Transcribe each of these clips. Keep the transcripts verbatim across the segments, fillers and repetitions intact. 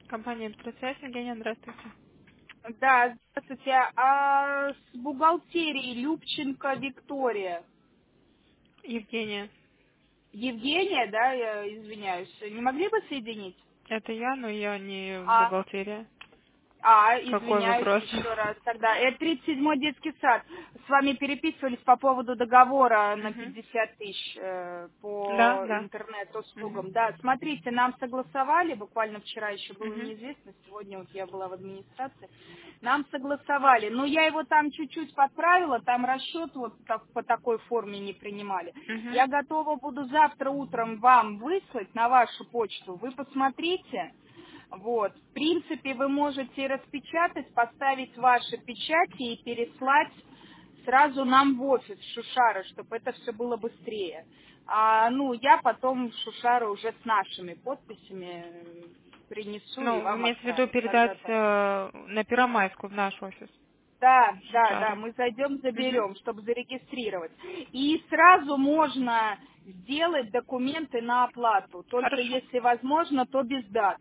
Компания «Электросвязь», Евгения, здравствуйте. Да, здравствуйте. А с бухгалтерией Любченко Виктория. Евгения, Евгения, да, я извиняюсь. Не могли бы соединить? это я, но я не А, бухгалтерия. а, Какой извиняюсь вопрос? еще раз тогда. Это тридцать седьмой детский сад. С вами переписывались по поводу договора на Мгм. пятьдесят тысяч э, Да, по да. Мгм. интернет-услугам. Да, смотрите, нам согласовали, буквально вчера еще было Мгм. неизвестно, сегодня вот я была в администрации. Нам согласовали, но я его там чуть-чуть подправила, там расчет вот так- по такой форме не принимали. Мгм. Я готова буду завтра утром вам выслать на вашу почту, вы посмотрите. Вот. В принципе, вы можете распечатать, поставить ваши печати и переслать сразу нам в офис Шушара, чтобы это все было быстрее. А, ну, я потом Шушара уже с нашими подписями э, принесу и Ну, вы вам имеете в виду отправлю передать когда-то. э, на Первомайскую в наш офис? Да, да, да, Шара. мы зайдем, Мгм. заберем, чтобы зарегистрировать. И сразу можно сделать документы на оплату, только Хорошо. если возможно, то без дат.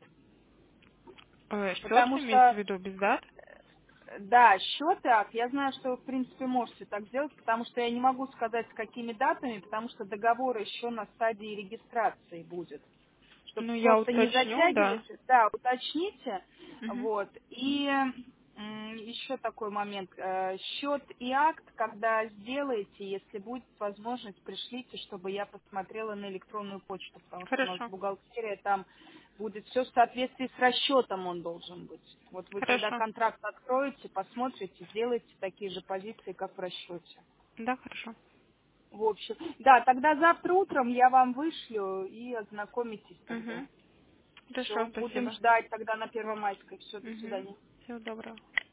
Э, счет Потому вы имеете в что виду без дат? да, счет так. Я знаю, что вы, в принципе, можете так сделать, потому что я не могу сказать, с какими датами, потому что договор еще на стадии регистрации будет. Чтобы Ну, я просто не уточню, затягивать, да. да, уточните. Мгм. Вот. И м, еще такой момент. Э, Счет и акт, когда сделаете, если будет возможность, пришлите, чтобы я посмотрела на электронную почту, потому что у нас Хорошо. бухгалтерия там будет все в соответствии с расчетом он должен быть. Вот вы когда Хорошо. контракт откроете, посмотрите, сделайте такие же позиции, как в расчете. Да, хорошо. В общем, да, тогда завтра утром я вам вышлю и ознакомитесь тогда. Угу. Все, Хорошо, будем спасибо. ждать тогда на Первомайской. Все, до Угу. свидания. Всего доброго.